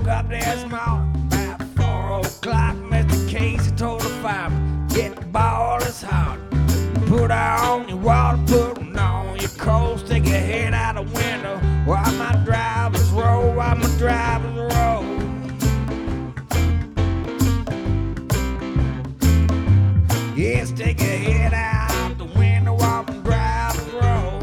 up this morning about 4 o'clock. Mr. Casey told the fireman, get the ball is hot. Put on your water, put on your coat, stick your head out the window while my drivers roll, while my drivers roll. Yeah, stick your head out the window while my drivers roll.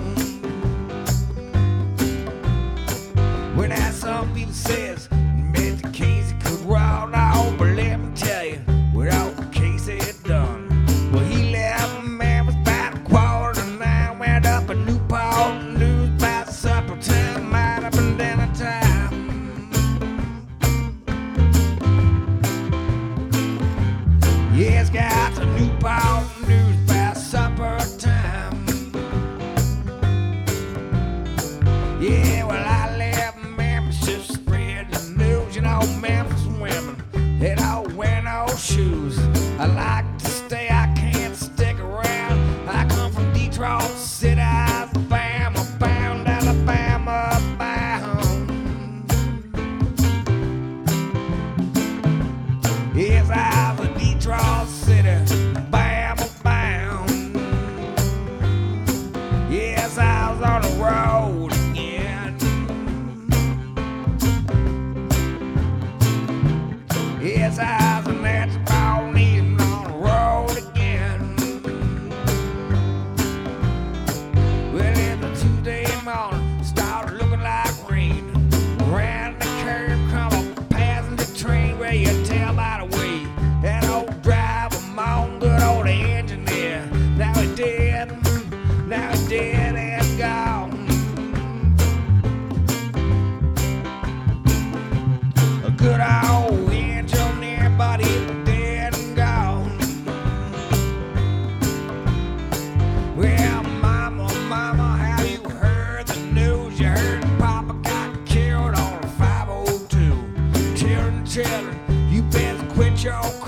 When that some people says Mr. Casey could roll now, but let me tell you, without Casey it done. Well, he left Memphis about 8:45, went up a Newport News by supper time, might have been dinner time. Yes, got the Newport News by supper time. Yeah, well, I left Memphis to spread the news. You know, Memphis women, they don't wear no shoes. I like to stay, I can't stick around. I come from Detroit City, Alabama, bound, Alabama, bound. Yes, I was a Detroit City, Bama, bound. Yes, I was on the road again. Yes, I was a natural born even on the road again. Well, in the Tuesday morning, started looking like rain. Around the curve come a passenger train, where you tell by the way that old driver, mom, good old engineer. Now he dead and gone. A good old engineer, but he's dead and gone. Well, mama, have you heard the news? You heard Papa got killed on a 502. Children, you better quit your